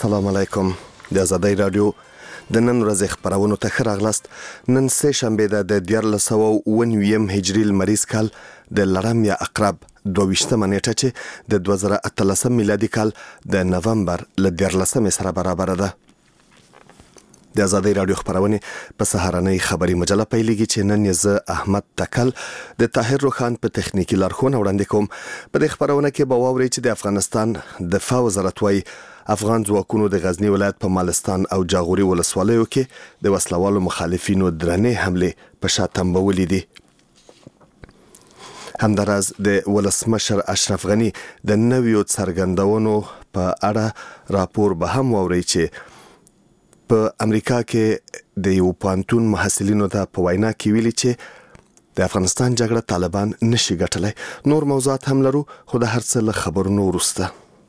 السلام علیکم. د آزادۍ رادیو د نن ورځې خبرونو ته ښه راغلاست. نن سه شنبه ده د 1409 هجري لمریز کال د لړم یا عقرب 22 نیټه چې د 2013 میلادي کال د نومبر ل 14 سره برابر ده. د آزادۍ رادیو خبرونه په سهارنۍ خبري مجله پیلېږي چې نن یې احمد تکل د طاهر روخان په تخنیکی لارښوونه وړاندې کوم. په دې خبرونه کې به واورئ چې د افغانستان دفاع وزارت وايي افغان ځواکونو د غزنی ولایت په مالستان او جاغوري ولسوالیو کې د وسلوالو مخالفینو درنې حمله په شا تنبولې دي. همداراز د ولسمشر اشرف غنی د نویو څرګندونو په اړه راپور به هم واورئ چې په امریکا کې د یو پوهنتون محصلینو ته په وینا کې ویلي چې د افغانستان جګړه طالبان نشي ګټلای. نور موضوعات هم لرو خو د هر څه له خبرونو وروسته.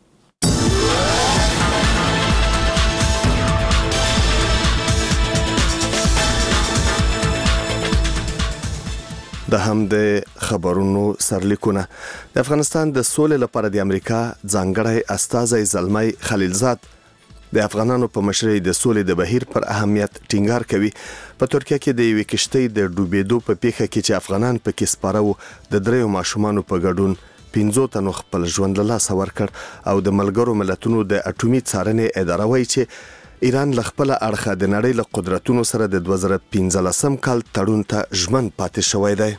د هم د خبرونو سرلیکونه. د افغانستان د سولې لپاره د امریکا ځانګړی استازی زلمی خلیلزاد د افغانانو په مشرۍ د سولې د بهیر پر اهمیت ټینګار کوي. په ترکیه کې د یوې کشتۍ د ډوبېدو په پیښه کې چې افغانان پکې سپاره وو د دریو ماشومانو په ګډون 15 تنو خپل ژوند له لاسه ورکړ او د ملګرو ملتونو د اټومي څارنې اداره وایي چې ایران له خپل اړخه د نړۍ له قدرتونو سره د 2015 کال تړون ته ژمن پاتې شوی دی.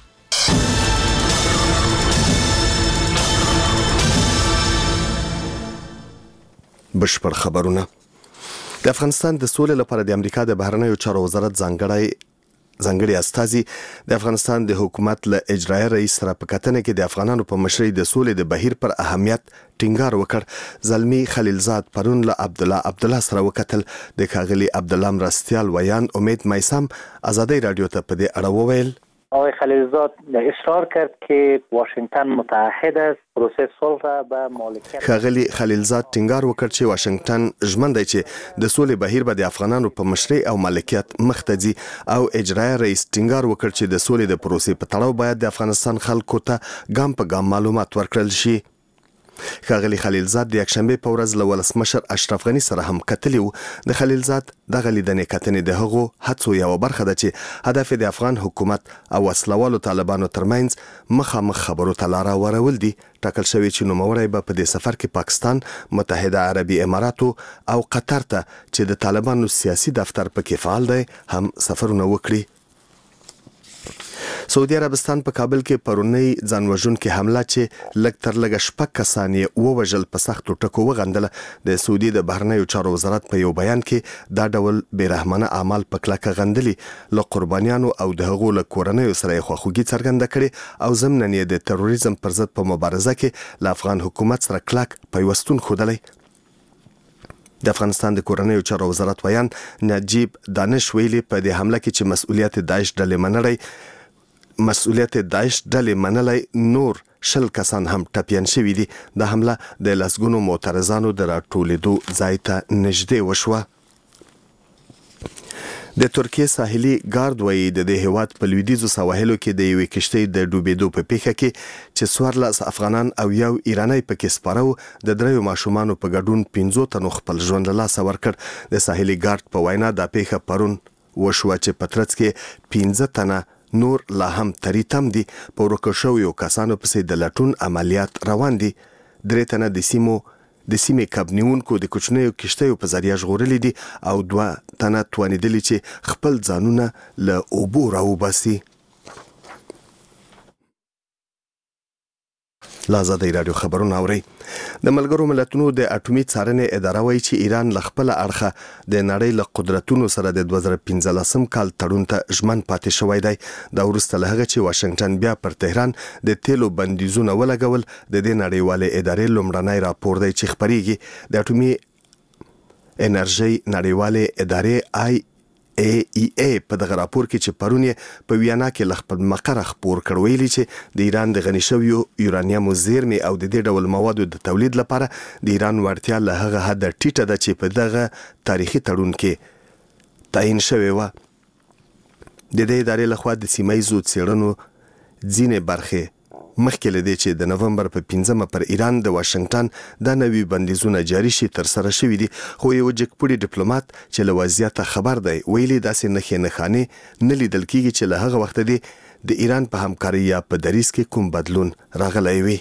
بشپړ خبرونه. د افغانستان د سولې لپاره د امریکا د بهرنیو چارو وزارت ځانګړي استازي د افغانستان د حکومت له اجرایي رئیس سره په کتنه کې د افغانانو په مشرۍ د سولې د بهیر پر اهمیت ټینګار وکړ. زلمی خلیلزاد پرون له عبدالله سره وکتل. د ښاغلي عبدالله مرستیال ویان امید میسم آزادۍ رادیو ته په دې اړه وویل. آقای خلیلزاد اصرار کرد که واشنگتن متعهد است پروسه صلح را به مالکیت. ښاغلي خلیلزاد ټینګار وکړ چې واشنگتن ژمن دی چې د سولې بهیر به د افغانانو په مشرۍ او مالکیت مخته ځي او اجرایي رئیس ټینګار وکړ چې د سولې د پروسې په تړاو باید د افغانستان خلکو ته ګام په ګام معلومات ورکړل شي. ښاغلي خلیلزاد د یکشنبه په ورځ له ولسمشر اشرف غنی سره هم کتلی و. د خلیلزاد دغه لیدنې کتنې د هغو هڅو یو برخه ده چې هدف د افغان حکومت او وسلوالو طالبانو ترمنځ مخامخ خبرو ته لاره ورول دي. ټاکل شوی چې نوموړی به په دې سفر کې پاکستان، متحده عربي اماراتو او قطر ته چې د طالبانو سیاسي دفتر پکې فعال دی هم سفرونه وکړي. سعودي عربستان په کابل کې پرونی ځانوژونکې حمله چې لږ تر لږه 6 کسان یې ووژل په سختو ټکو وغندله. د سعودي د بهرنیو چارو وزارت په یو بیان کې دا ډول بیرحمانه اعمال په کلکه غندلي. له قربانیانو او د هغو له کورنیو سره یې خواخوږي څرګنده کړې او ضمناً یې د تروریزم پر ضد په مبارزه کې له افغان حکومت سره کلک پیوستون ښودلی. د افغانستان د کورنیو چارو وزارت ویان نجیب دانش ویلي په دې حمله کې چې مسؤلیت داعش ډلې منلای نور 20 کسان هم ټپیان شوي دي. د حمله د لسګونو معترضانو د راټولېدو ځای ته نږدې وشوه. د ترکیه ساحلي ګارد وایي د دې هیواد په لویدیځو سواحلو کې د یوې کشتۍ د ډوبېدو په پیښه کې چې 14 افغانان او یو ایرانی پکې سپاره و د دریو ماشومانو په ګډون 15 تنو خپل ژوند له لاسه ورکړ. د ساحلي ګارد په وینا دا پیښه پرون وشوه چې په ترڅ کې 15 تنه نور لا هم تریتم دي. په ورکو شویو کسانو پسې د لټون عملیات روان دي. 3 تنه د سیمې کبنیونکو د کوچنیو کشتیو په ذریعه ژغورلي دي او 2 تنه توانېدلي چې خپل ځانونه له اوبو راوباسي. آزادۍ رادیو خبرونه اورئ. د ملګرو ملتونو د اټومي څارنې اداره وایي چې ایران له خپل اړخه د نړۍ له قدرتونو سره د 2015 کال تړون ته ژمن پاتې شوی دی. دا وروسته له هغه چې واشنگټن بیا پر تهران د تیلو بندیزونه ولګول. د دې نړیوالې ادارې لومړنی راپور دی چې خپریږي. د اټومي انرژي نړیوالې ادارې IAEA په دغه راپور کې چې پرون یې په ویانا کې له خپل مقر خپور کړ ویلي چې د ایران د غني شویو یورانیمو زیرمې او د دې ډول موادو د تولید لپاره د ایران وړتیا له هغه حد ټیټه ده چې په دغه تاریخي تړون کې تعین شوی و. د دې ادارې لخوا د سیمایي څېړنو ځینې برخې مخکې لدې چې د نومبر په 15 پر ایران د واشنگټن د نوي بندیزونه جاری شي تر سره شوې دي، خو یو جګپوړي ډیپلوماټ چې له وضعیت خبر دی ویلي داسې نخښې نه لیدل کیږي چې له هغه وخت دی د ایران په همکاري یا په دریځ کې کوم بدلون راغلی وي.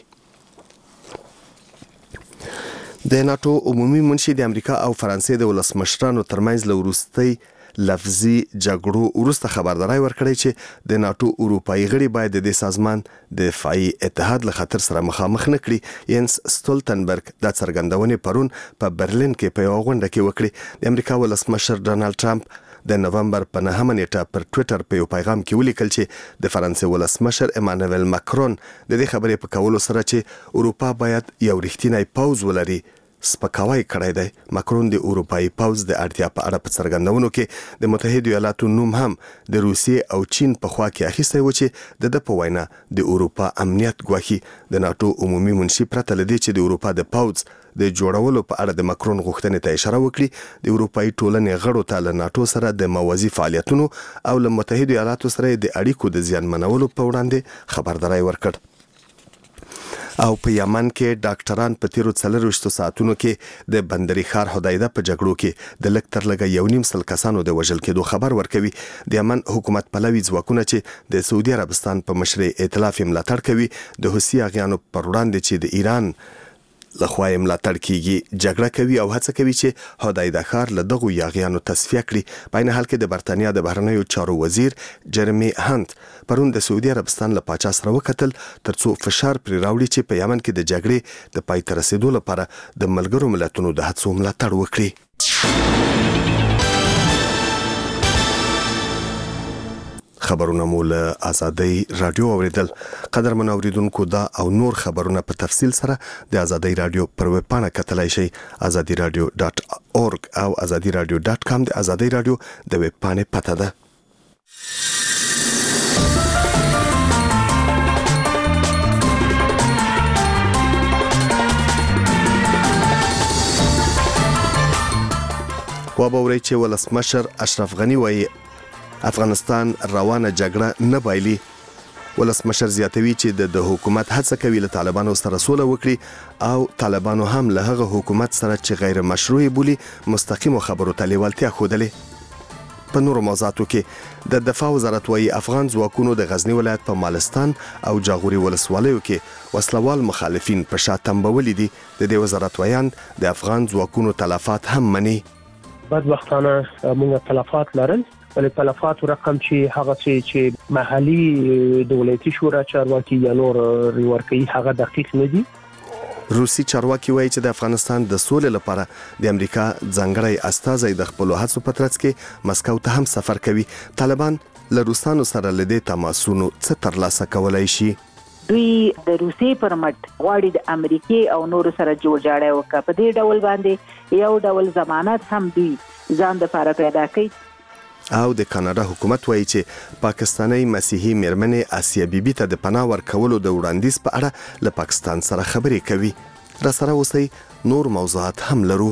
د ناتو عمومي منشي د امریکا او فرانسې د ولسمشرانو ترمنځ له وروستۍ لفظي جګړو وروسته خبرداري ورکړې چې د ناتو اروپایي غړي باید د سازمان د دفاعي اتحاد له خطر سره مخامخ نه کړي. ینس ستولتنبرګ د څرګندونې پرون په برلین کې په یو غونډه کې وکړي. د امریکا ولسمشر ډونالد ټرمپ د نومبر په 9 نیټه پر ټوئیټر په یو پیغام کې ولیکل چې د فرانسې ولسمشر ایمانوئل ماکرون د دې خبرې په کولو سره چې اروپا باید یو رښتینی پوځ ولري سپکاوی کړی دی. ماکرون د اروپایي پوځ د اړتیا په اړه په څرګندونو کې د متحده ایالاتو نوم هم د روسیې او چین په خوا کې اخیستی و چې د په وینا د اروپا امنیت ګواښي. د ناتو عمومي منشي پرته له دې چې د اروپا د پوځ د جوړولو په اړه د ماکرون غوښتنې ته اشاره وکړي، د اروپایي ټولنې غړو ته له ناتو سره د موازي فعالیتونو او له متحده ایالاتو سره د اړیکو د زیانمنولو په وړاندې خبرداری ورکړ. او په یمن کې ډاکټران په تیرو 24 ساعتونو کې د بندري ښار حدیده په جګړو کې د لږ تر لږه 1.5 کسانو د وژل کېدو خبر ورکوي. د یمن حکومت پلوي ځواکونه چې د سعودي عربستان په مشرۍ ائتلاف ملاتړ کوي د حوثي اغیانو پر وړاندې چې د ایران لخوا ملاتړ کیږي جګړه کوي او هڅه کوي چې حدیده ښار له دغو یاغیانو تصفیه کړي. په عین حال کې د برتانیا د بهرنیو چارو وزیر جرمی هانت پرون د سعودي عربستان له پاچا سره وکتل ترڅو فشار پر راوړي چې په یمن کې د جګړې د پای ته رسیدو لپاره د ملګرو ملتونو د هڅو ملاتړ وکړي. خبرونه مو له آزادۍ رادیو اوریدل. قدرمن اوریدونکو دا او نور خبرونه په تفصیل سره د آزادۍ رادیو پر ویب پاڼه کتلای شئ azadiradio.org او azadiradio.com د آزادۍ رادیو د ویب پاڼې پته ده. وبوري چې ولسمشر اشرف غنی وایي افغانستان روانه جګړه نه بایلي. ولسمشر زیاتوي چې د حکومت هڅه کوي له طالبانو سره سوله وکړي او طالبانو هم له هغه حکومت سره چې غیر مشروع بولي مستقیم خبرو ته لیوالتیا ښودلې. په نورو موضوعاتو کې د دفاع وزارت وايي افغان ځواکونو د غزنی ولایت په مالستان او جاغوري ولسوالیو کې وسلوال مخالفین په شا تنبولي دي. د دې وزارت ویان د افغان ځواکونو تلفات هم مني. بدبختانه موږ تلفات لرل، ولې تلفات رقم چې هغه چې محلي دولتي شورا چارواکي یا نور ریورکي هغه دقیق نه دي. روسي چارواکي وایي چې د افغانستان د سولې لپاره د امریکا ځانګړی استازی د خپل هڅو په ترڅ کې مسکو ته هم سفر کوي. طالبان له روسانو سره لدې تماسونو څه ترلاسه کولای شي؟ دوی د روسي پر مټ غواړي د امریکای او نور سره جوړجاړی وکړي. په دې ډول باندې یو ډول ضمانت هم دوی ځان د لپاره پیدا کوي. او د کاناډا حکومت وایي چې پاکستاني مسیحي میرمنې آسیا بیبي ته د پناه ورکولو د وړاندیز په اړه له پاکستان سره خبرې کوي. را سره اوسئ نور موضوعات هم لرو.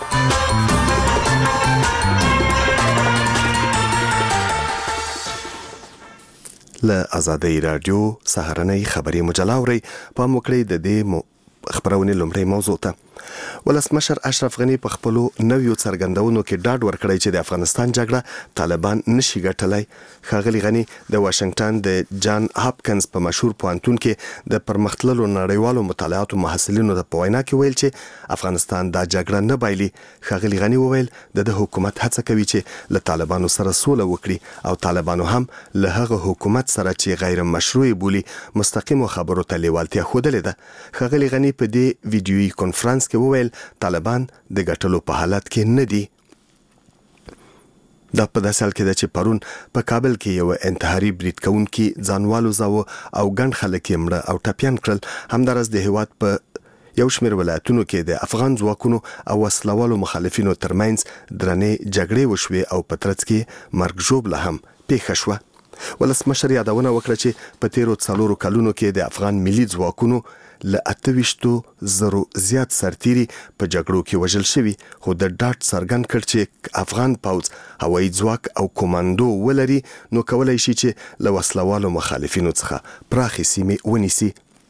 له آزادۍ رادیو سهارنۍ خبري مجله اورئ. پام وکړئ د دې خبرونه لومړی موضوع ته. ولسمشر اشرف غنی په خپل نویو څرګندونو کې ډاډ ورکړی چې د افغانستان جګړه طالبان نشي ګټلای. ښاغلي غنی د واشنگټن د جان هاپکنز په مشهور پوهنتون کې د پرمختللو نړیوالو مطالعاتو محصلینو د په وینا کې ویل چې افغانستان دا جګړه نه بایلي. ښاغلي غنی وویل د حکومت هڅه کوي چې له طالبانو سره سوله وکړي او طالبانو هم له هغه حکومت سره چې غیر مشروع بولي مستقیم خبرو ته لیوالتیا ښودلې ده. ښاغلي غنی په دې ویډیويي کانفرنس کې وویل طالبان د ګټلو په حالت کې نه دي. دا په داسې حال کې ده چې پرون په کابل کې یو انتحاري برید کوونکي ځانوالو زاوه او ګڼ خلک یې مړه او ټپیان کړل. همدارس د هیواد په یو شمېر ولایتونو کې د افغان ځواکونو او وسلوالو مخالفینو ترمنځ درنې جګړې وشوې او په ترڅ کې مرګ ژوبله هم پیښه شوه. ولسمشر یادونه وکړه چې په تیرو 4 کلونو کې د افغان ملي ځواکونو له 28,000 زیات سرتیري په جګړو کې وژل شوي، خو د ډاټ څرګند کړ چې افغان پوځ هوایي ځواک او کوماندو ولري نو کولای شي چې له وسلوالو مخالفینو څخه پراخې سیمې ونیسي.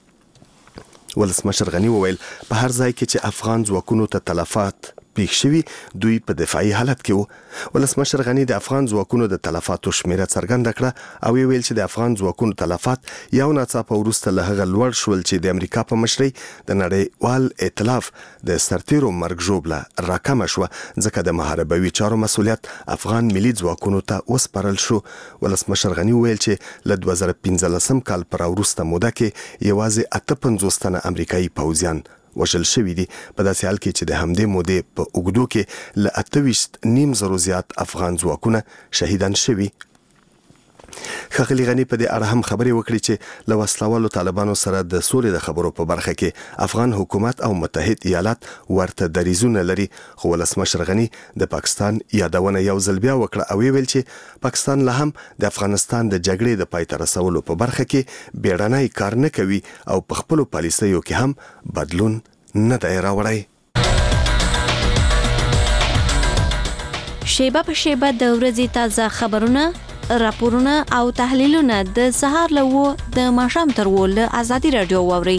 ولسمشر غنی وویل په هر ځای کې چې افغان ځواکونو ته تلفات پیښ شوي دوی په دفاعي حالت کې وو. ولسمشر غنی د افغان ځواکونو د تلفاتو شمیره څرګنده کړه او ویل چې د افغان ځواکونو تلفات یو ناڅاپه وروسته له هغه لوړ شول چې د امریکا په مشرۍ د نړیوال ائتلاف د سرتیرو مرګ ژوبله راکمه شوه ځکه د محاربوي چارو مسؤلیت افغان ملي ځواکونو ته وسپارل شو. ولسمشر غنی ویل چې له 2015 کال پر وروسته موده کې یوازې 58 تنه امریکایي پوځیان وژل شوي دي په داسې حال کې چې د همدې مودې په اوږدو کې له 28,000 زیات افغان ځواکونه شهیدان شوي. ښاغلي غنی په دې اړه هم خبرې وکړي چې له وسلوالو طالبانو سره د سولې د خبرو په برخه کې افغان حکومت او متحد ایالات ورته دریځونه لري، خو ولسمشر غنی د پاکستان یادونه یو ځل بیا وکړه او ویل چې پاکستان له هم د افغانستان د جګړې د پای ته رسولو په برخه کې بیړنی کار نه کوي او په خپلو پالیسیو کې هم بدلون نه دی راوړی. شیبه په شیبه د ورځې تازه خبرونه، راپورونه او تحلیلونه د سهار له د ماښام تر له ازادي رادیو واوري.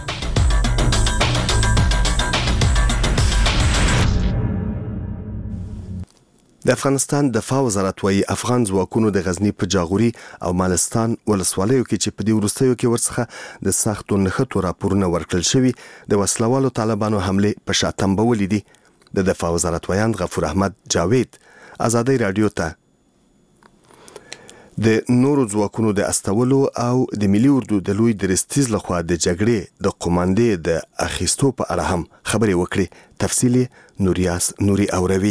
د افغانستان دفاع وزارت وايي افغان ځواکونو د غزنی په جاغوري او مالستان ولسوالیو کې چې په دې وروستیو کې ورڅخه د سختو نښتو راپورونه ورکړل شوي د وسلوالو طالبانو حمله په شاتم بولې دي. د دفاع وزارت ویاند غفور احمد جاوید ازادي رادیو ته د نورو ځواکونو د استولو او د ملي اردو د لوی درستیز لخوا د جګړې د قوماندې د اخیستو په اړه هم خبرې وکړي. تفصیلی نوري اوروي.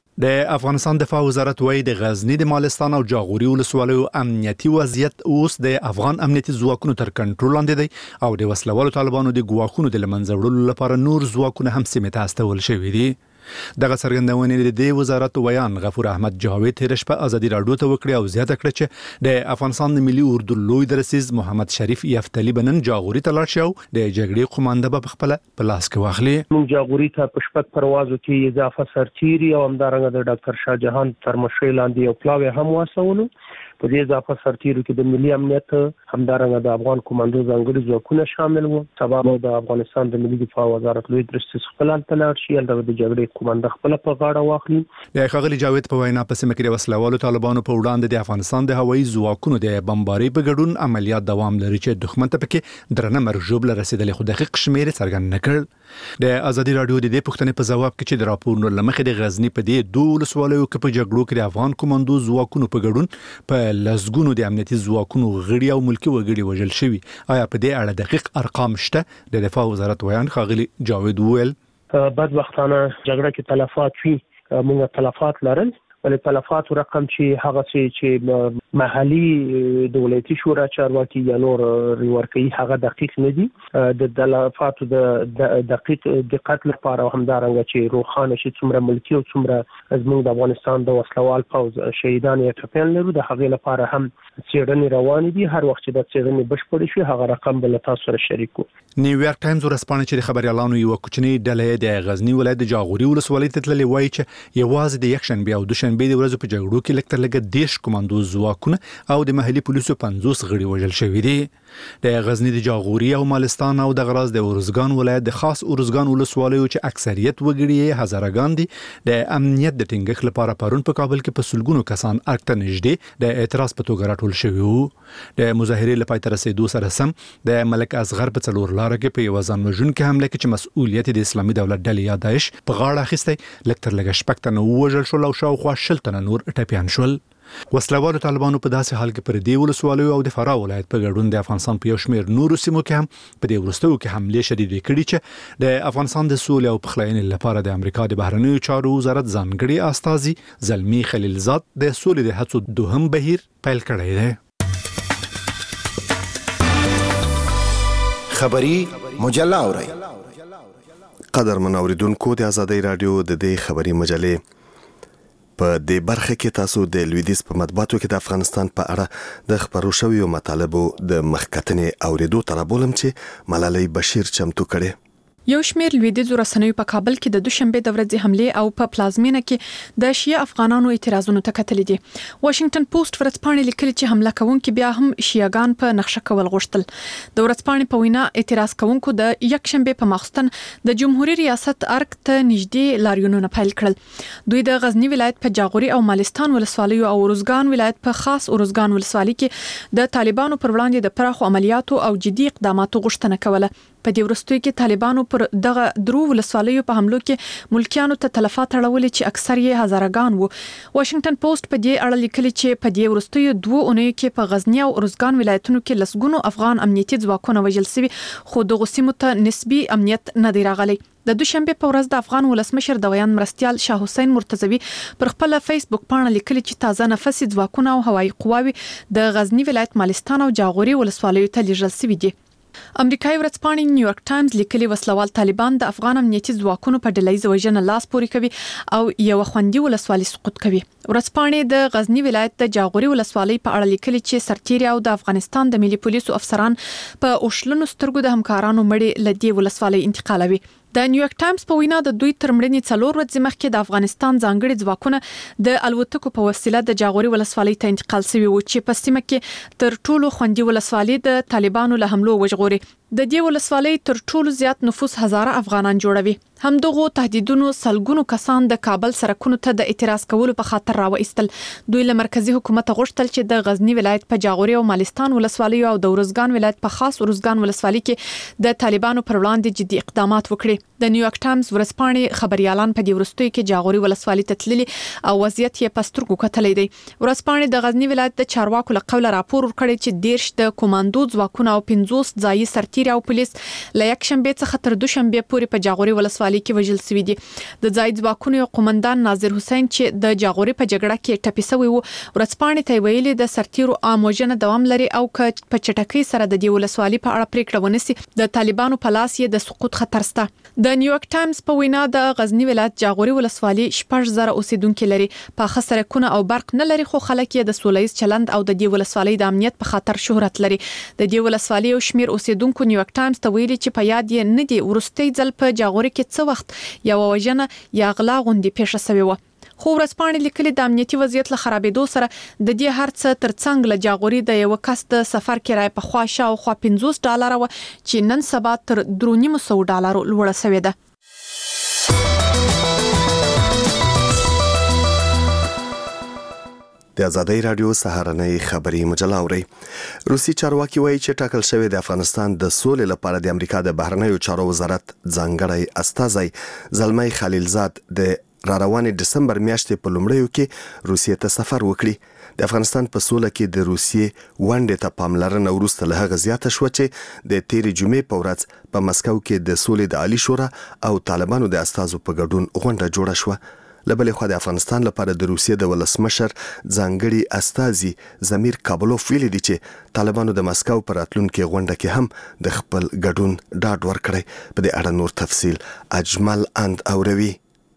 د افغانستان دفاع وزارت وايي د غزنی د مالستان او جاغوري ولسوالیو امنیتي وضعیت اوس د افغان امنیتي ځواکونو تر کنټرول لاندې دی او د وسلوالو طالبانو د ګواښونو د لمنځه وړلو لپاره نور ځواکونه هم سیمه ته استول شوي دي. دغه څرګندونې د وزارت ویان غفور احمد جاوید تیر شپه ازادي رادیو ته وکړي او زیاته کړه چې د افغانستان د ملي اردو لوی درسیز محمد شریف یفتلی بنن جاغوري ته لاړ شو د جګړې قومانده په خپل پلاس کې واخلي. موږ جاغوري ته په شپږ پروازو کې اضافه سرتیري او همدارنګه د ډاکټر شاه جهان تر مشرۍ لاندې یو پلاوی هم واسولو. په دې اضافه سرتیرو کې د ملي امنیت همدارنګه د افغان کمانډو ځانګړي ځواکونه شامل وو. سبا د افغانستان د ملي دفاع وزارت لوی درسیز خپل تلار شي د جګړې قومانده خپل په غاړه واخلي. د ښاغلي جاوید په وینا په سیمه کې د وسلوالو طالبانو په وړاندې د افغانستان د هوایي ځواکونو د بمبارۍ په ګډون عملیات دوام لري چې دښمن ته پکې درنه مرګ ژوبله رسیدلې، خو دقیق شمیر څرګند نه کړ. د ازادي رادیو د دې پوښتنې په ځواب کې چې د راپورونو لمخې د غزنی په دې دوه ولسوالیو کې په جګړو کې د افغان کمانډو ځواکونو په ګډون په لسګونو د امنیتي ځواکونو غړي او ملکی وګړي وژل شوي. آیا په دې اړه دقیق ارقام شته؟ د دفاع وزارت ویان ښاغلي جاوید وویل بدبختانه جګړه کې تلفات وي، موږ تلفات لرل، ولې تلفات رقم چې هغه چې محلي دولتي شورا چارواکي یا نور ریورکي هغه دقیق نه دي. د تلفات د دقیق دقت لپاره همدارنګه چې روخانه شي څومره ملکی او څومره زموږ د افغانستان د وسلوال پوز شهیدان یا ټپیان لرو د هغې لپاره هم څېړنې روانې دي. هر وخت چې د څېړنې بشپړ شي هغه رقم بل تاسو سره شریکو. نیویارک ټایمز ورسپانه چې د خبريالانو یو کوچنی ډله د غزنی ولایت د جاغوري ولسوالۍ ته تللې وایي چې یوازې د یکشنبه او دوشنبه د ورځې په جګړو کې لکه لږه دیش کمانډو ځواکونه او د محلي پولیسو 50 غړي وژل شوي دي. د غزنی د جاغوري او مالستان او د غراز د اورزګان ولایت د خاص اورزګان ولسوالیو چې اکثریت وګړي هزارګان دي د امنیت د ټینګښت لپاره پرون په کابل کې په سلګونو کسان اکته نږدې د اعتراض په توګه راټول شوي وو. د مظاهرې لپاره تر رسیدو سره سم د ملک اصغر په څلور لار کې په یو ځان وژونکې حمله کې چې مسؤلیت د اسلامي دولت ډلې یا داعش په غاړه اخیستی لکتر لګ شپکتنه وژل شو او شاوخوا شلتنه نور ټپیان شول. وسلوالو طالبانو په داسې حال کې پر دې ولسوالیو او د فراه ولایت په ګډون د افغانستان په یو شمېر نورو سیمو کې هم په دې وروستیو کې حملې شدیدې کړي چې د افغانستان د سولې او پخلاینې لپاره د امریکا د بهرنیو چارو وزارت ځانګړي استازي زلمی خلیلزاد د سولې د هڅو دوهم بهیر پیل کړی دی. خبری مجله اورئ. قدر منوریدونکو د ازادي رادیو د دې خبری مجلې په دې برخه کې تاسو د لویدیز په مطبوعاتو کې د افغانستان په اړه د خبرو شویو مطالبو د مخکتنې اوریدو تر بولم چې ملالۍ بشیر چمتو کړي. یو شمېر لویدیځو رسنیو په کابل کې د دوشنبه د ورځې حمله او په پلازمینه کې د شیعه افغانانو اعتراضونو ته کتلې دي. واشنگټن پوسټ ورځپاڼې لیکلي چې حمله کوونکي بیا هم شیعاګان په نقشه کول غوښتل. د ورځپاڼې په وینا اعتراض کوونکو د یکشنبه په ماخستن د جمهوریت ریاست ارګ ته نږدې لاریونونه پیل کړل. دوی د غزنی ولایت په جاغوري او مالستان ولسوالیو او ارزګان ولایت په خاص ارزګان ولسوالۍ کې د طالبانو پر وړاندې د پراخو عملیاتو او جدي اقداماتو غوښتنه کوله. په دې وروستیو کې طالبانو پر دغه درو ولسوالیو په حملو کې ملکیانو ته تلفات اړولې چې اکثر یې هزارهګان وو. واشنگټن پوسټ په دې اړه لیکلي چې په دې وروستیو 2 اونیو کې په غزنی او ارزګان ولایتونو کې لسګونو افغان امنیتي ځواکونه وژل شوي، خو دغه سیمو ته نسبی امنیت نه دی راغلی. د دوشنبه په ورځ د افغان ولسمشر د ویان مرستيال شاه حسین مرتضوی پر خپل فیسبوک پاڼه لیکلي چې تازه نفسي ځواکونه او هوایي قواوي د غزنی ولایت مالستان او جاغوري ولسوالیو ته لیږل شوي دي. امریکایي ورځپاڼې نیویارک ټایمز لیکلي وسلوال طالبان د افغان امنیتي ځواکونو په ډلهییزه وژنه لاس پورې کوي او یو خوندي ولسوالي سقوط کوي. ورځپاڼې د غزنی ولایت د جاغوري ولسوالۍ په اړه لیکلي چې سرتیري او د افغانستان د ملي پولیسو افسران په اوشلنو سترګو د همکارانو مړي لدی ولسوالۍ انتقالوي. د نیویارک ټایمز په وینا د دوی تر مړینې 4 ورځې مخکې د افغانستان ځانګړي ځواکونه د الوتکو په وسیله د جاغوري ولسوالۍ ته انتقال شوي وو چې په سیمه کې تر ټولو خوندي ولسوالۍ د طالبانو له حملو وژغوري. د دې ولسوالۍ تر ټولو زیات نفوس هزاره افغانان جوړوي. همدغه تهدیدونو سلګونو کسان د کابل سرکونو ته د اعتراض کولو په خاطر راوېستل. دوی له مرکزی حکومت غوښتل چې د غزنی ولایت په جاغوري او مالستان ولسوالۍ او د ارزګان ولایت په خاص ارزګان ولسوالۍ کې د طالبانو پر وړاندې جدي اقدامات وکړي. د نیویارک ټایمز ورځپاڼې خبريالان په دې وروستیو کې جاغوري ولسوالۍ ته تللي او وضعیت یې په سترګو کتلی دی. ورځپاڼې د غزنی ولایت د چارواکو له قوله راپور ورکړی چې 10 د کمانډو ځواکونه او 50 ځایي سرتیري او پولیس له یکشنبه څخه تر دوشنبه پورې په جاغوري ولسوالۍ کې وژل شوي دي. د ځای ځواکونو قومندان ناظر حسین چې د جاغوري په جګړه کې ټپي شوی وو ورځپاڼې ته ویلي د سرتیرو اموجنه دوام لري او په چټکۍ سره د دې ولسوالۍ په اړه پریکړه ونیسي د طالبانو په لاس یې د سقوط خطر شته. د نیویارک ټایمز په وینا د غزنی ولایت جاغوري ولسوالۍ 6000 اوسیدونکو لري، په خسرکونه او برق نه لري، خو خلک یې د سولهییز چلند او د دې ولسوالۍ د امنیت په خاطر شهرت لري. د دې ولسوالۍ او شمیر اوسیدونکو نیویارک ټایمز ته ویلي چې په یاد یې نه دی ورستۍ ځل په جاغوري کې څه وخت یو وژنه یا غلا غونډې پیښه شوې و. خو ورځپاڼې لیکلي د امنیتي وضعیت له خرابېدو سره د دې هرڅه ترڅنګ له جاغوري د یو کس د سفر کرایه په خوا شاوخوا $50 و چې نن سبا تر $300 لوړه شوې ده. د ازادۍ رادیو سهارنۍ خبری مجله اوري. روسي چارواکي وایي چې ټاکل شوی د افغانستان د سولې لپاره د امریکا د بهرنیو چارو وزارت ځانګړی استازی زلمي خلیلزاد د راروانې دسمبر میاشتې په لومړیو کې روسیې ته سفر وکړي. د افغانستان په سوله کې د روسیې ونډې ته پاملرنه وروسته له هغه زیاته شوه چې د تیرې جمعې په ورځ په مسکو کې د سولې د عالی شورا او طالبانو د استازو په ګډون غونډه جوړه شوه. لبلې خو د افغانستان لپاره د روسیې د ولسمشر ځانګړي استازي زمیر کابلوف ویلي دي چې طالبانو د مسکو پر راتلونکي غونډه کې هم د خپل ګډون ډاډ ورکړی. په دې اړه نور تفصیل اجمل اند اوروي.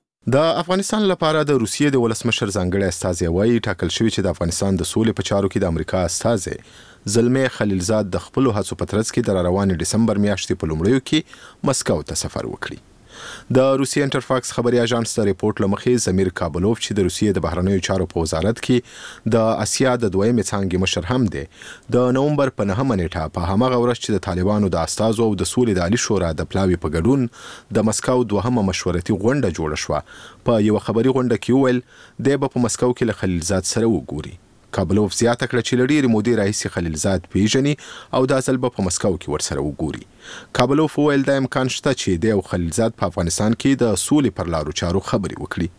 د افغانستان لپاره د روسیې د ولسمشر ځانګړي استازي وایي ټاکل شوی چې د افغانستان د سولې په چارو کې د امریکا استازي زلمي خلیلزاد د خپل هڅو په ترڅ کې د روانې دسمبر میاشتې په لومړیو کې مسکو ته سفر وکړي. د روسیې انټرفاکس خبري اژانس د ریپورت لمخې زمیر کابلوف چې د روسیې د بهرنیو چارو په وزارت کې د اسیا د دویمې څانګې مشر هم دی، د نومبر په 9 نیټه په همغه ورځ چې د طالبانو د استازو او د سولې د عالی شورا د پلاوي په ګډون د مسکو دوهمه مشورتي غونډه جوړه شوه. په یو خبري غونډه کې ویل دی په مسکو کې له خلیلزاد سره وګوري. کابلوف زیاته کړه چې لړۍ ریمودي رئیس خلیلزاد پیژني او د اصل په مسکو کې ورسره وګوري. کابلوف ویل د امکان شته چې د خلیلزاد په افغانستان کې د سولې پر لارو چارو خبري وکړي.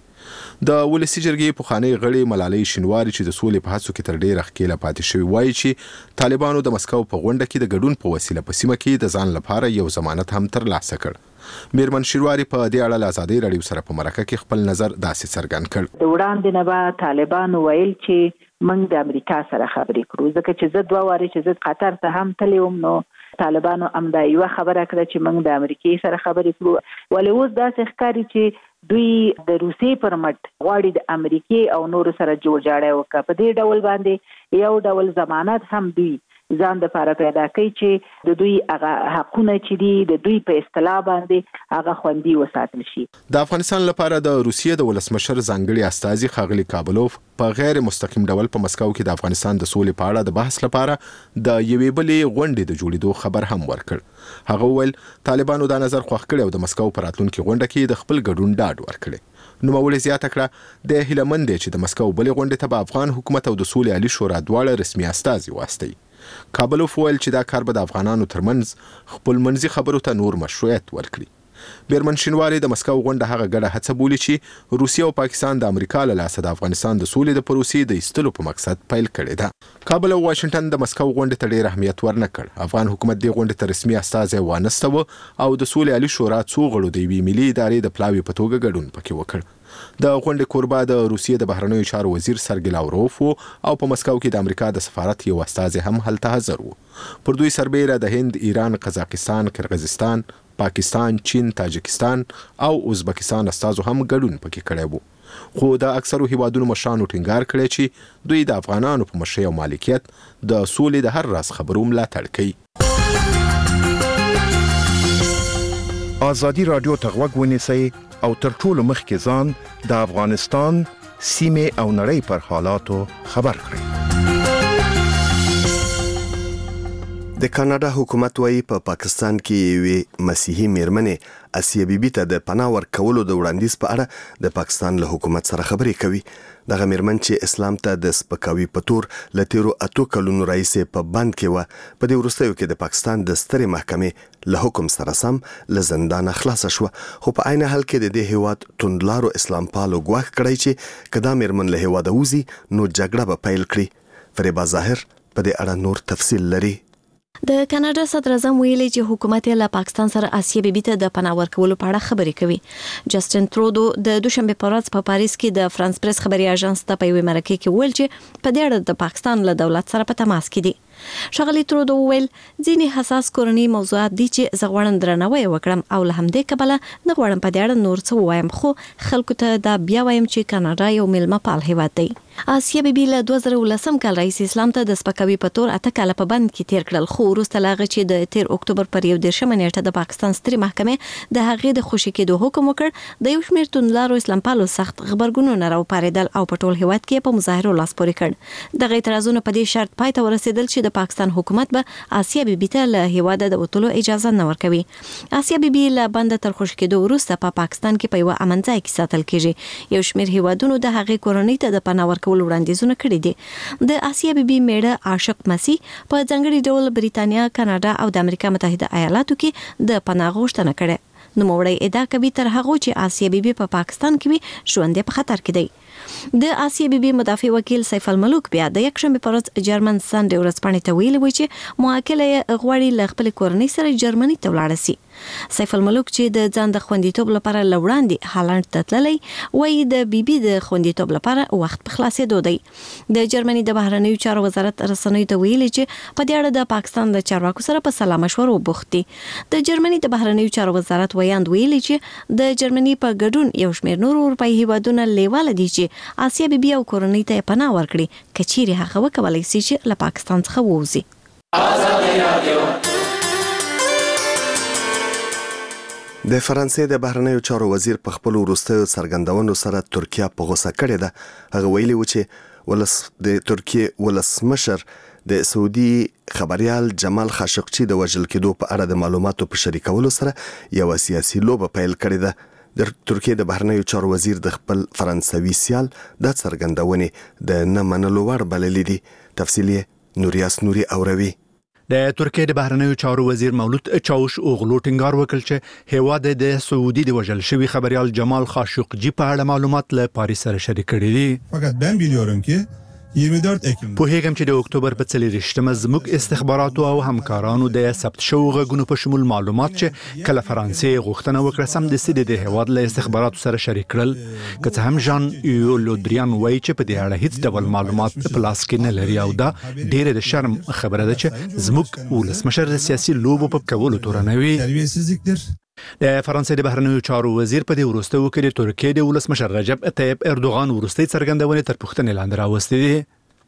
د ولسی جرګې پخوانی غړي ملالۍ شینواری چې د سولې په هڅو کې تر ډیره ښکېله پاتې شوی وایي چې طالبانو د مسکو په غونډه کې د ګډون په وسیله په سیمه کې د ځان لپاره یو ضمانت هم ترلاسه کړ. میرمن شینواری په دې اړه له ازادۍ رادیو سره په مرکه کې خپل نظر داسې څرګند کړ. د وړاندې نه به طالبانو ویل چې موږ د امریکا سره خبرې کړو، ځکه چې زه 2 واري چې زه قطر ته هم تللی وم، نو طالبانو هم دا یو خبره کړه چې موږ د امریکای سره خبرې کړو. ولې اوس داسې ښکاري چې دوی د روسي پر مټ غواړي د امریکای او نور سره جوړ جاړی وکړي. په دې ډول باندې یو ډول ضمانت هم دوی ځان د لپاره پیدا کوي چې د دوی هغه حقونه چې دي د دوی په اصطلاح باندې هغه خوندي وساتل شي. د افغانستان لپاره د روسیې د ولسمشر ځانګړي استازي ښاغلي کابلوف په غیر مستقیم ډول په مسکو کې د افغانستان د سولې په اړه د بحث لپاره د یوې بلې غونډې د جوړېدو خبر هم ورکړ. هغه وویل طالبانو دا نظر خوښ کړی او د مسکو په راتلونکي غونډه کې د خپل ګډون ډاډ ورکړي. نوموړي زیاته کړه د هیله مند دی چې د مسکو بلې غونډې ته به افغان حکومت او د سولې عالي شورا دواړه رسمي استازي واستوي. کابلوف وویل چې دا کار به د افغانانو ترمنځ خپلمنځي خبرو ته نور مشروعیت ورکړي. بیرمن شینواری د مسکو غونډه هغه ګډه هڅه بولي چې روسیه او پاکستان د امریکا له لاسه د افغانستان د سولې د پروسې د ایستلو په مقصد پیل کړې ده. کابل او واشنگټن د مسکو غونډې ته ډېر اهمیت ورنکړ. افغان حکومت دې غونډې ته رسمي استازی وانستوه او د سولې عالي شورا څو غړو د یوې ملي ادارې د پلاوي په توګه ګډون پکې وکړ. د غونډې کوربه د روسیې د بهرنیو چارو وزیر سرګی لاوروف او په مسکو کې د امریکا د سفارت یو استازی هم هلته حاضر وو. پر دوی سربېره د هند، ایران، قزاقستان، قرغیزستان، پاکستان، چین، تاجکستان او ازبکستان استازو هم ګډون پکې کړی وو. خو د اکثرو هیوادونو مشرانو ټینګار کړی چې دوی د افغانانو په مشرۍ او مالکیت د سولې د هر راز خبرو ملاتړ کوي. ازادي رادیو ته غوږ ونیسئ او تر ټولو مخکې ځان د افغانستان سیمې او نړۍ پر حالاتو خبر کړئ. د کاناډا حکومت وايي په پاکستان کې یوې مسیحي میرمنې اسیه بیبي ته د پناه ورکولو د وړاندیز په اړه د پاکستان له حکومت سره خبرې کوي. دغه میرمن چې اسلام ته د سپکاوي په تور له تیرو 8 کلونو راهیسې په بند کې وه، په دې وروستیو کې د پاکستان د سترې محکمې له حکم سره سم له زندانه خلاصه شوه. خو په عین حال کې د دې هیواد توندلارو اسلام پالو ګواښ کړی چې که دا میرمن له هیواده وځي نو جګړه به پیل کړي. فریبا ظاهر په دې اړه نور تفصیل لري. د کاناډا صدر اعظم ویلي چې حکومت له پاکستان سره اسیه بیبي ته د پناه ورکولو په اړه خبرې کوي. جسټن ترودو د دوشنبه په ورځ په پاریس کې د فرانس پریس خبري اژانس ته په یوه مرکه کې ویل چې په دې اړه د پاکستان له دولت سره په تماس کې دي. ښاغلي ترودو ویل ځینې حساس کورنۍ موضوعات دي چې زه غواړم درناوی وکړم او له همدې کبله نه غواړم په دې اړه نور څه ووایم، خو خلکو ته دا بیا وایم چې کاناډا یو میلمه پال هیواد دی. اسیه بیبي له 2019 کال راهیسې اسلام ته د سپکاوي په تور 8 کاله په بند کې تیر کړل، خو وروسته لا چې د 13 اکتوبر پر 11 نیټه د پاکستان سترې محکمې د هغې د خوشي کېدو حکم وکړ. د یو شمېر توندلارو اسلام پالو سخت خبرګونونه راوپارېدل او په ټول هیواد کې په مظاهرو لاس پورې کړ. دغه اعتراضونه په دې شرط پای ته ورسېدل چې د پاکستان حکومت به اسیه بیبي ته له هیواده د وتلو اجازه نه ورکوي. اسیه بیبي له بند تر خوشي کېدو وروسته په پاکستان کې په یو امن ځای کې ساتل کېږي. یو شمېر هیوادونو د هغې کورنۍ ته د پناه ورکولو وړاندیزونه کړي دي. د اسیه بیبي میړه عاشق مسیح په ځانګړي ډول بریتانیا، کاناډا او د امریکا متحده ایالاتو کې د پناه غوښتنه کړې. نوموړی ادعا کوي تر هغه چې اسیه بیبي په پاکستان کې وي ژوند په خطر کې دی. د اسیه بیبي مدافع وکیل سیف الملوک بیا د یکشنبه پر ورځ جرمن سانډي ورځپاڼې ته ویلي و چې موکل یې غواړي له خپل کورنۍ سره جرمني ته ولاړ شي. سیف الملوک چې د ځان د خوندیتوب لپاره لوړاندې هالند ته تللی وایي د بیبي د خوندیتوب لپاره وخت په خلاصېدو دی. د جرمني د بهرنیو چارو وزارت رسنیو ته ویلي چې په دې اړه د پاکستان د چارواکو سره په سلا مشورو بوخت دي. د جرمني د بهرنیو چارو وزارت ویاند ویلي چې د جرمني په ګډون یو شمېر نور اروپایي هیوادونه لیواله دي چې اسیه بیبي او کورنۍ ته پناه ورکړي کچيري هغه وکولای شي چې له پاکستان څخه ووځي. د فرانسې د بهرنیو چارو وزیر په خپل وروستیو څرګندونو سره ترکیه په غوسه کړې ده. هغه ویلي و چې د ترکیه ولسمشر د سعودي خبريال جمال خاشقچي د وژل کېدو په اړه د معلوماتو په شریکولو سره یو سیاسي لوبه پیل کړې ده. د ترکیه د بهرنیو چارو وزیر د خپل فرانسوي سیال د څرګندونې د نه منلو وړ بللې دي. تفصیل نوریاس نوري اوروي. د ترکیه د بهرنیو چارو وزیر مولود چاوش اوغلو ټینګار وکړ چې هیواد د سعودي د وژل شوی خبريال جمال خاشقچي په اړه معلومات له پاریس سره شریک کړي دي. فقط من biliyorum ki 24 اکتوبر په هیګم چې د اکتوبر په 4 زموږ استخباراتو او همکارانو د ثبت شوو غږونو په شمول معلومات چې کله فرانسې غوښتنه وکړه سم د سید د هیواد له استخباراتو سره شریک کړل. که څه هم ژان یولودریان وایي چې په دې اړه هیڅ ډول معلومات په لاس کې نه لري او دا ډېره د شرم خبره ده چې زموږ ولسمشر د سیاسي لوبو په کولو تورنوي. د فرانسې د بهرنیو چارو وزیر په دې وروستیو کې د ترکیه د ولسمشر رجب طیب اردوغان وروستي څرګندونې تر پوښتنې لاندې راوستې دي.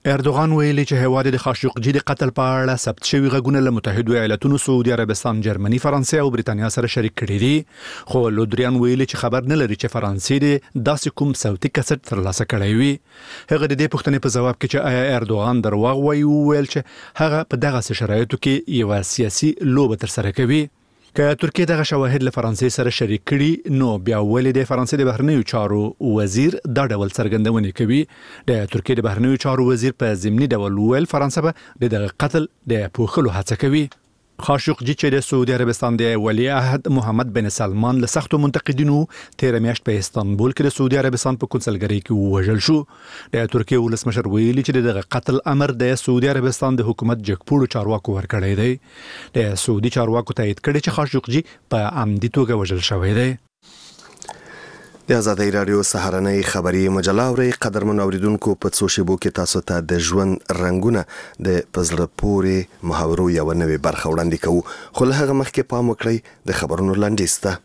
اردوغان ویلي چې هواد د خاشقجي د قتل په اړه ثبت شوی غږونه له متحده ایالاتونو، سعودي عربستان، جرمني، فرانسې او بریتانیا سره شریک کړي دي. خو لودریان ویلي چې خبر نه لري چې فرانسې د داسې کوم صوتي کیسټ ترلاسه کړی وي. هغه د دې پوښتنې په جواب کې چې آیا اردوغان درواغ وایي ویل چې هغه په دغه شرایطو کې یو سیاسي لوبه تر سره کوي. که ترکیه دغه شواهد له فرانسې سره شریک کړي نو بیا ولې د فرانسې د بهرنیو چارو وزیر دا ډول څرګندونې کوي. د ترکیه د بهرنیو چارو وزیر په ضمني ډول ویل فرانسه به دغه قتل د پوښلو هڅه کوي. خاشقجي چې د سعودي عربستان د ولی عهد محمد بن سلمان له سختو منتقدینو تیر میاشت په استانبول کې د سعودي عربستان په کنسلګرۍ کې وژل شو. د ترکیه ولسمشر ویلي چې دغه قتل امر د سعودي عربستان د حکومت جګپوړو چارواکو ورکړی دی. د سعودي چارواکو تایید کړي چې خاشقجي په عمدي توګه وژل شوی دی. د آزادۍ رادیو سهارنۍ خبري مجله اوري قدرمن اوریدونکو په څو شیبو کې تاسو ته د ژوند رنگونه د پزړه پورې محاورو یو نوې برخه وړاندې کوو، خو له هغه مخکې پام وکړئ د خبرونو لنډیز ته.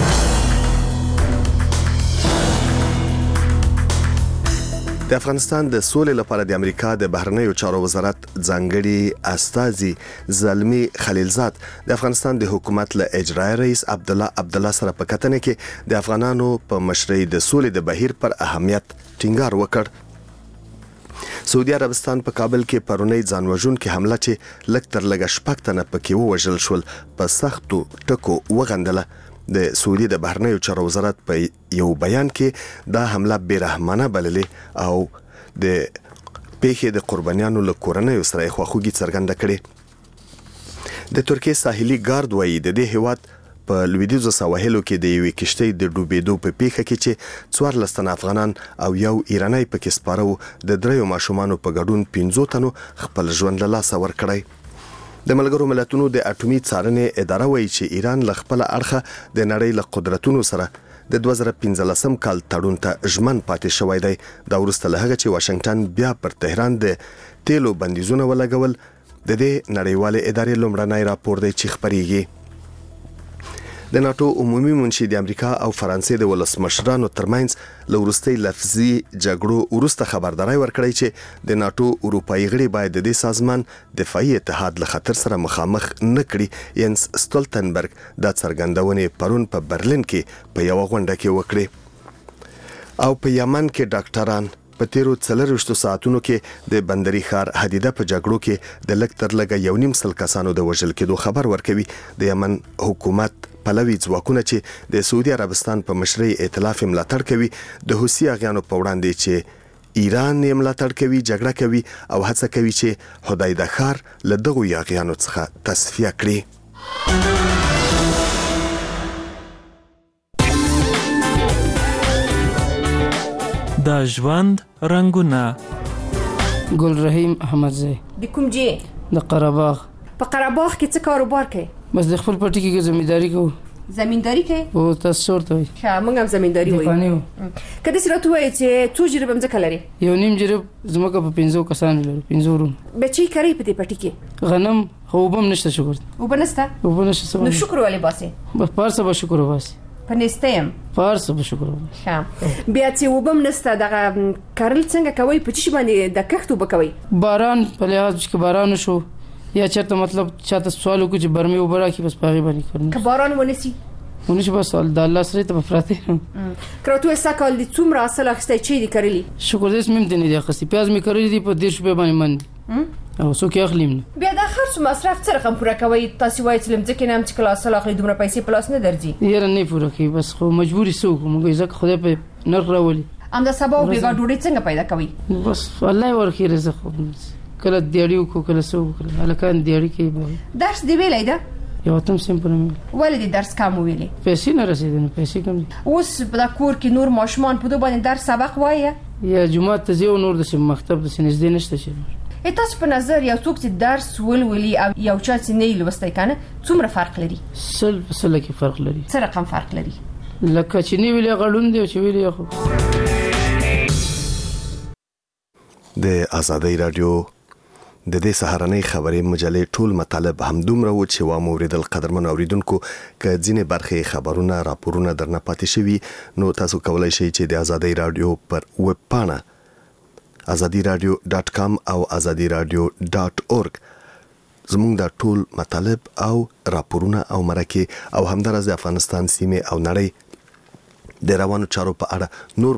د افغانستان د سولې لپاره د امریکا د بهرنیو چارو وزارت ځانګړي استازي زلمی خلیلزاد د افغانستان د حکومت له اجرایي رئیس عبدالله سره په کتنه کې د افغانانو په مشرۍ د سولې د بهیر پر اهمیت ټینګار وکړ. سعودي عربستان په کابل کې پرونی ځانوژونکې حمله چې لږ تر لږه 6 تنه پکې ووژل شول په سختو ټکو وغندله. د سعودي د بهرنیو چارو وزارت په یو بیان کې دا حمله بیرحمانه بللې او د پیښې د قربانیانو له کورنیو سره خواخوږي څرګنده کړې. د ترکیه ساحلي ګارد وایي د دې هیواد په لویدیځو سواحلو کې د یوې کشتۍ د ډوبېدو په پیښه کې چې 14 تنه افغانان او یو ایرانی پکې سپاره د 3 ماشومانو په ګډون 15 تنو خپل ژوند له لاسه ورکړی. د ملګرو ملتونو د اټومي څارنې اداره وایي چې ایران له خپل اړخه د نړۍ له قدرتونو سره د 2015 کال تړون ته ژمن پاتې شوی دی. دا وروسته له هغه چې واشنگټن بیا پر تهران د تیلو بندیزونه ولګول. د دې نړیوالې ادارې لومړنی راپور دی چې خبريږي. د ناتو عمومي منشي د امریکا او فرانسې د ولسمشرانو ترمنځ له وروستي لفظي جګړو وروسته خبرداري ورکړی چې د ناتو اروپایي غړي باید د دې سازمان دفاعي اتحاد له خطر سره مخامخ نه کړي. ینس ستولتنبرګ دا څرګندونې پرون په برلین کې په یو غونډه کې وکړي. او په یمن کې ډاکټران په تیرو 24 ساعتونو کې د بندري ښار حدیده په جګړو کې د لږ تر لږه 1.5 کسانو د وژل کېدو خبر ورکوي. د یمن حکومت پلوي ځواکونه چې د سعودي عربستان په مشرۍ ائتلاف ملاتړ کوي د حوثي اغیانو په وړاندې چې ایران یې ملاتړ کوي جګړه کوي او هڅه کوي چې حدیده ښار له دغو اغیانو څخه تصفیه کړي. د ژوند رنگونه. ګل رحیم احمدزی د کوم ځای؟ د قره‌باغ. په قره‌باغ کې څه کاروبار کوي؟ بس د خپل پټی کې زمینداری کوو. زمینداری کوي؟ او تاسو څورته وي؟ ښه موږ هم زمینداری وایو. کله چې راته وایي چې څو جریب هم ځکه لري؟ یو نیم جریب زموږ په 15 کسان لري، 15 ورون. بچی کوي په دې پټی کې؟ غنم خو وبم نشته شکر. وب نشته؟ وب نشته. نو شکر ولې باسي؟ بس پارسه به شکر وباسي. پنيستم پارسه به شکر. ښه بیا چې وبم نشته دغه کارل څنګه کوي په چی باندې د کښتو بکوي؟ باران په لحاظ کې باران شو یا چرته مطلب چاته سوالو کې چې برمي وبرا کې بس پاغي باندې کړنه. که باران ونسی ونشي بس د الله سره ته پراته. کراته ساکال دي څومره اصل اخستای چي دي کړلی؟ شکر دې سمم دي نه دي اخستي پیاز می کړی دي په 10 روپے باندې مند او څوک اخلیم. بیا دا خرڅ مصرف څه رقم پوره کوي؟ تاسو وایي چې لمځکه نام چې کلاس اخلي دومره پیسې پلاس نه درځي. یاره نه پوره کوي بس خو مجبوري سو موږ ځکه خدای په نرخ راولي. ام دا سبا به ګډوډي څنګه پیدا کوي؟ بس الله ورخي رزق کله دیاړي کو کله سو کله الکان دیاړي کې درس دی ویلای دا یو تم سیمپل مې ولې درس کم ویلې؟ پیسې نه رسیدنه پیسې کم دي. اوس په کور کې نور ماشومان په دوه باندې درس سبق وایي یا جمعه ته یو نور د مکتب د سنځدې نشته شي. تاسو په نظر یو څوک چې درس ولولي او یو چا چې نه لوستای کنه څومره فرق لري؟ سل کې فرق لري. څه رقم فرق لري؟ لکه چې نه ویلې غړون دی چې ویلې خو. د آزادۍ رادیو د دې سهارنۍ خبري مجلې ټول مطالب همدومره و چې و موریدل قدرمن اوریدونکو ک ځینې برخې خبرونه راپورونه درنه پاتې شوي نو تاسو کولای شئ چې د آزادۍ رادیو پر ویب پاڼه azadiradio.com او azadiradio.org زموږ د ټول مطالب او راپورونه او مرکه او همدارس د افغانستان سیمه او نړۍ د روانو چارو په اړه نور